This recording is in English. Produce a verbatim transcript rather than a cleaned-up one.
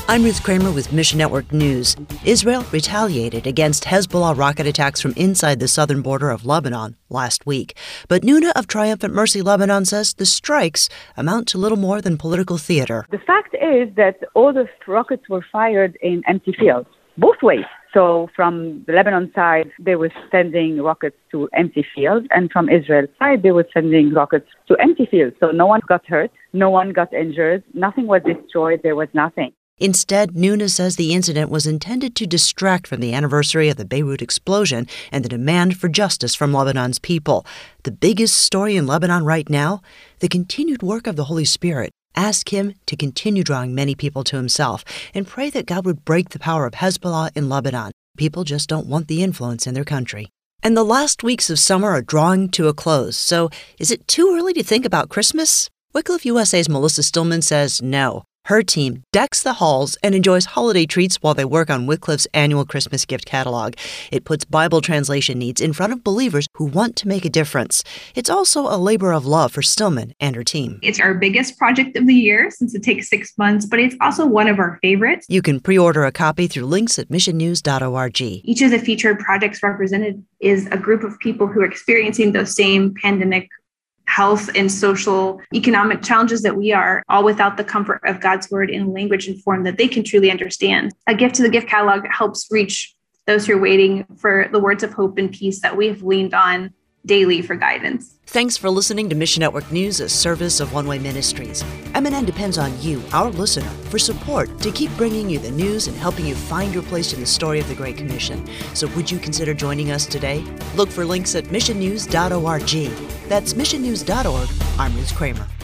I'm Ruth Kramer with Mission Network News. Israel retaliated against Hezbollah rocket attacks from inside the southern border of Lebanon last week. But Nuna of Triumphant Mercy Lebanon says the strikes amount to little more than political theater. The fact is that all the rockets were fired in empty fields, both ways. So from the Lebanon side, they were sending rockets to empty fields, and from Israel's side, they were sending rockets to empty fields. So no one got hurt, no one got injured, nothing was destroyed, there was nothing. Instead, Nuna says the incident was intended to distract from the anniversary of the Beirut explosion and the demand for justice from Lebanon's people. The biggest story in Lebanon right now, the continued work of the Holy Spirit. Ask him to continue drawing many people to himself and pray that God would break the power of Hezbollah in Lebanon. People just don't want the influence in their country. And the last weeks of summer are drawing to a close, so is it too early to think about Christmas? Wycliffe U S A's Melissa Stillman says no. Her team decks the halls and enjoys holiday treats while they work on Wycliffe's annual Christmas gift catalog. It puts Bible translation needs in front of believers who want to make a difference. It's also a labor of love for Stillman and her team. It's our biggest project of the year since it takes six months, but it's also one of our favorites. You can pre-order a copy through links at mission news dot org. Each of the featured projects represented is a group of people who are experiencing those same pandemic health and social, economic challenges that we are, all without the comfort of God's word in language and form that they can truly understand. A gift to the gift catalog helps reach those who are waiting for the words of hope and peace that we have leaned on daily for guidance. Thanks for listening to Mission Network News, a service of One Way Ministries. M N N depends on you, our listener, for support to keep bringing you the news and helping you find your place in the story of the Great Commission. So would you consider joining us today? Look for links at mission news dot org. That's mission news dot org. I'm Ruth Kramer.